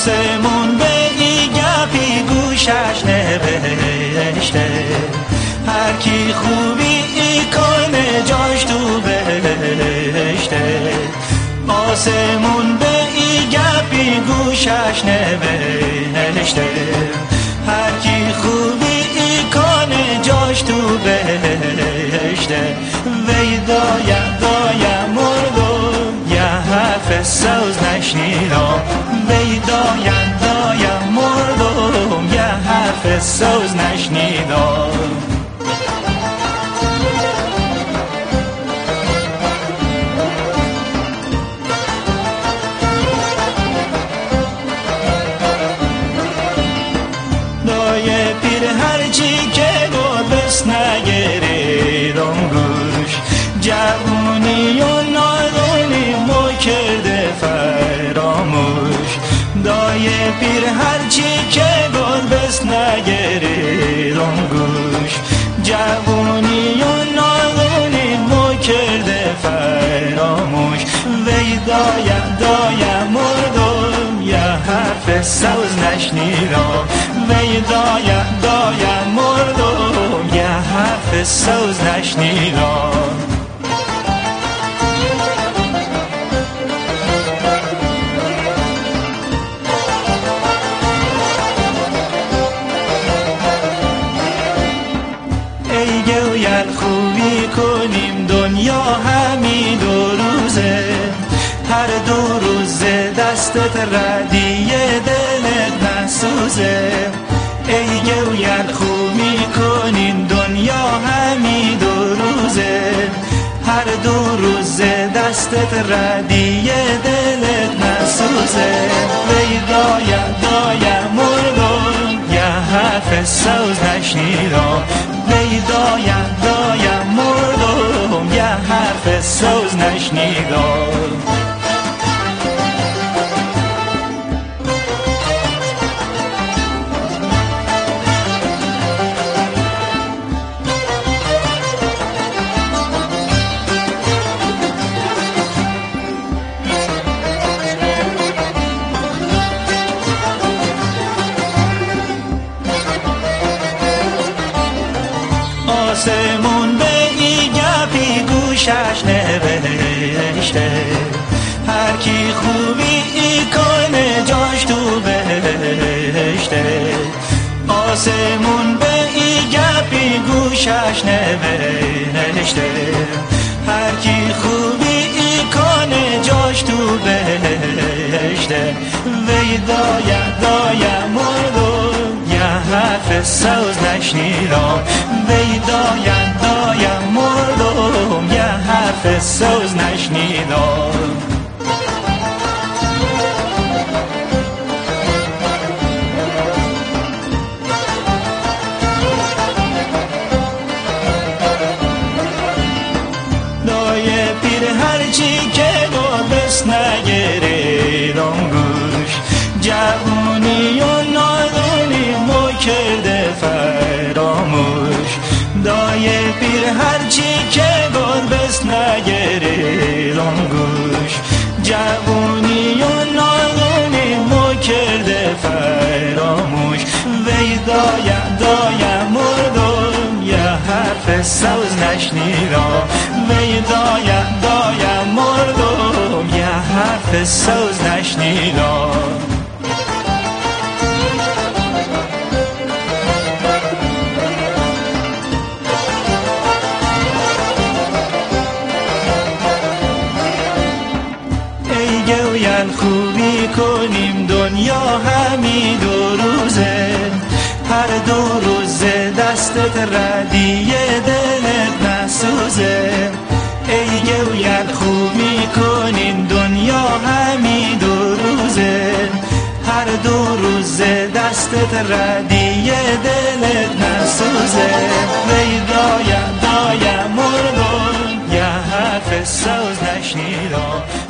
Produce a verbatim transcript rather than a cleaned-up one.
آسمون به ای گپی گوشش نوشته، هر کی خوبی ای کنه جاش تو بهشته. آسمون به ای گپی گوشش نوشته، هر کی خوبی ای کنه جاش تو بهشته. وی دایم دایم مردم یه حرف سوز نشنیدم، وی دایم دایم مردم یه حرف سوز نشنیدم. دایه پیر هرچی که گربست نگریدم گوش، جوونی و نادونی مو کرده فراموش. دایه پیر هرچی که گربست نگریدم گوش، جوونی و نادونی مو کرده فراموش. وی دایم دایم مردم یه حرف سوز نشنیدم، وی دایم دایم مردم یه حرف سوز نشنیدم. ای گوید خوبی کنیم دنیا همین دو روزه، هر دو روز دستت ردیه دلت نسوزه. ای گوید خوبی کنیم دنیا همین دو روزه، هر دو روز دستت ردیه دلت نسوزه. وی دایم دایم مردم یه حرف سوز نشنیدم، وی دایم دایم مردم یه حرف سوز نشنیدم. آسمون به ای گپی گوشش نوشته، هر کی خوبی ای کنه جاش تو بهشته. آسمون به ای گپی گوشش نوشته، هر کی خوبی ای کنه جاش تو بهشته. وی دایم دایم مردم یه حرف سوز نشنیدم، وی دایم دایم مردم یه حرف سوز نشنیدم. دایه پیر هرچی که گربست نگریدم گوش، جوونی و نادونی مو کرده فراموش. دایه پیر هرچی که گربست نگریدم گوش، جوونی و نادونی مو کرده فراموش. وی دایم دایم مردم یه حرف سوز نشنیدم، وی دایم دایم مردم یه حرف سوز نشنیدم. گوید خوبی کنیم دنیا همین دو روزه، هر دو روز دستت ردیه دلت نسوزه. ای گوید خوبی کنیم دنیا همین دو روزه، هر دو روز دستت ردیه دلت نسوزه. وی دایم دایم مردم یه حرف سوز نشنیدم،